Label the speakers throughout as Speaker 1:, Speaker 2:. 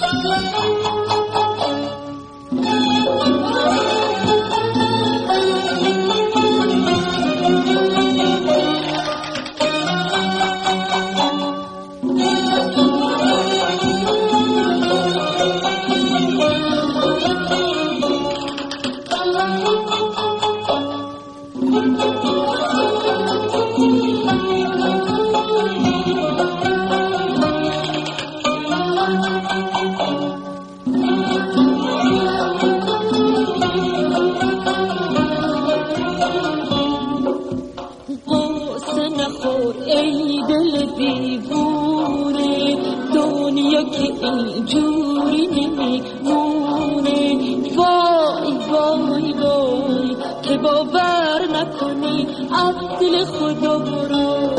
Speaker 1: ای دل دیوونه دنیا که اینجوری نمیمونه. وای وای وای که باور نکنی عدل خدا رو.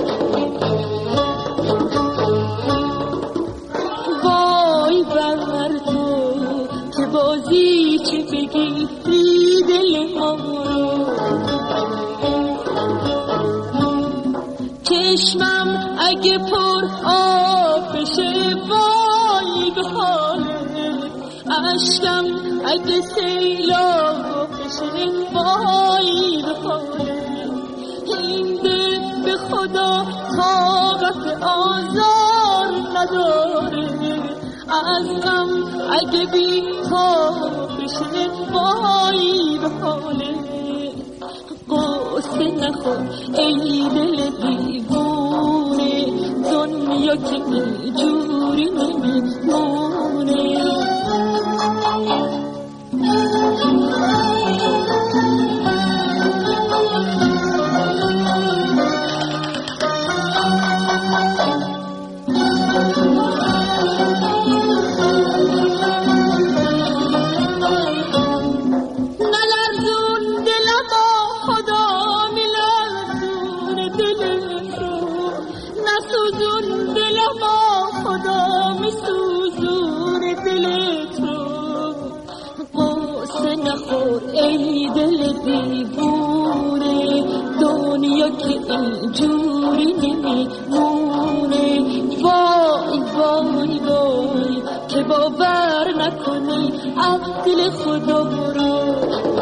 Speaker 1: وای بر تو که بازی چه بگی دل ما رو. چشمم اگه پر آب بشه وای به حالت، اشکم اگه سیلاب بشه وای به حالت. این دل به خدا طاقت آزار نداره، از غم اگه بی تاب بشه وای به حالت. قصه نخور ای دل دیوونه دنیا که اینجوری نمیمونه. ای دل دیوونه دنیا که اینجوری نمیمونه. وای وای وای که باور نکنی عدل خدا رو.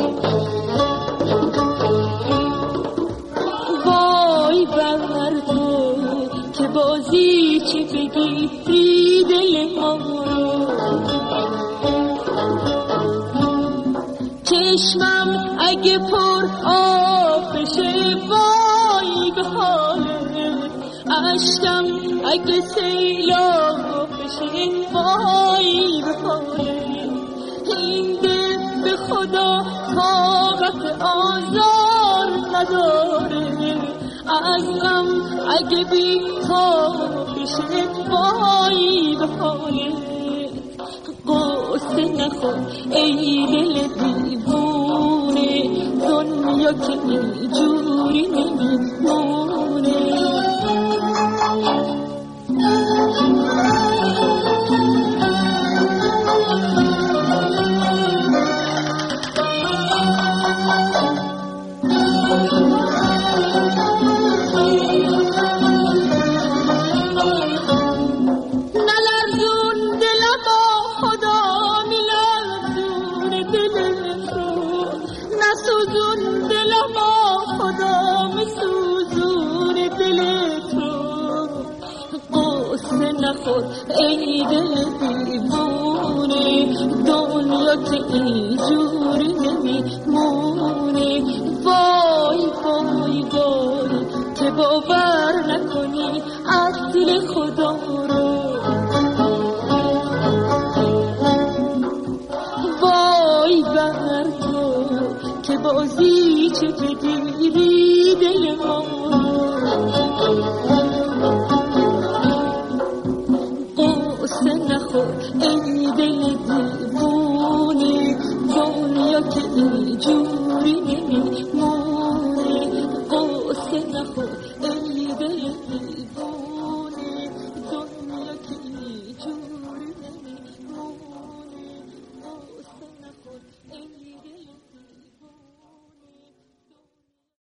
Speaker 1: وای بر تو که بازی چه بگی دل ما رو. چشمم اگه پر آب بشه وای به حالت، اشکم اگه سیلاب بشه وای به حالت. این دل به خدا طاقت آزار نداره، از غم اگه بی تاب بشه وای به حالت. قصه نخور ای دل دیوونه دنیا که اینجوری نمیمونه. سوزون دلم خدا مسوزون دل تو. قصه نخور ای دل دیوونه دنیا که اینجوری نمیمونه. وای وای وای که باور نکنی عدل خدا رو. وای بر تو که بازی چه بگیری دل ما رو. قصه نخور ای دل دیوونه دنیا که اینجوری نمیمونه. قصه نخور ای دل دیوونه.